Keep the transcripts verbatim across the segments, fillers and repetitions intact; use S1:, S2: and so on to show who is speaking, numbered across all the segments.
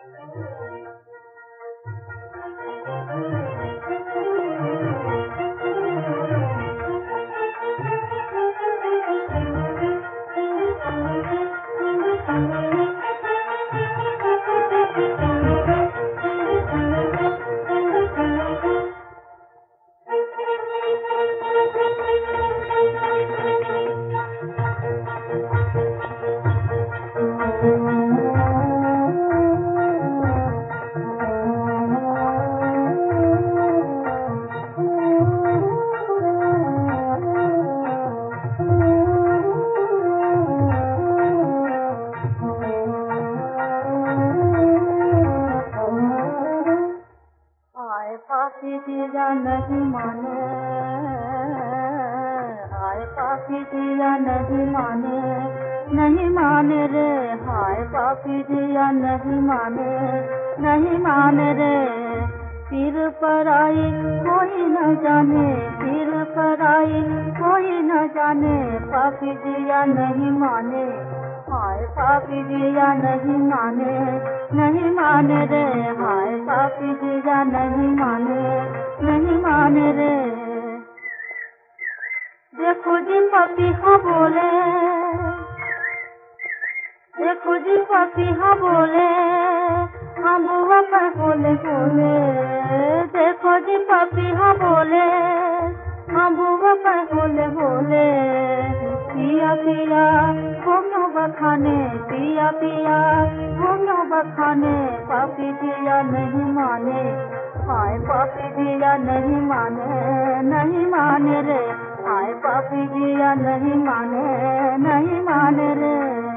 S1: पापी दिया नहीं माने, हाय पापी दिया नहीं माने, नहीं माने रे, हाय पापी दिया नहीं माने, नहीं माने रे। सिर पर आई कोई न जाने, सिर पर आई कोई न जाने, पापी दिया नहीं माने, हाय पापी दिया नहीं माने, नहीं माने रे, हाय पापी दिया नहीं माने, नहीं माने रे। देखो जी पपीहा बोले, देखो जी पपीहा बोले, हम बुआ पर बोले बोले, देखो जी पपीहा बोले, हम बुआ पर बोले बोले। पिया पिया घूमो बखाने, पिया पिया घूमो बखाने, पापी दिया नहीं माने, हाय पापी दिया नहीं माने, नहीं माने रे, हाय पापी दिया नहीं माने, नहीं माने रे।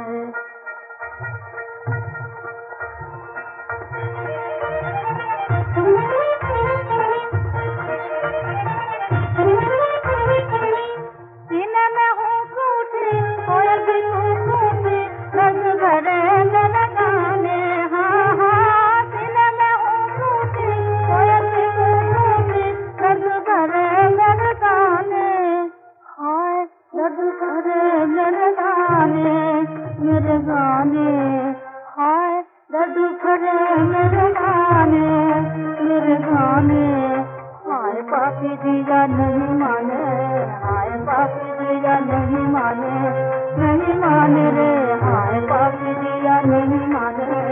S1: मेरे गाने हाय दर्द करे मेरे गाने, मेरे गाने हाय पापी दिया नहीं माने, हाय पापी दिया नहीं माने, नहीं माने रे, हाय पापी दिया नहीं माने।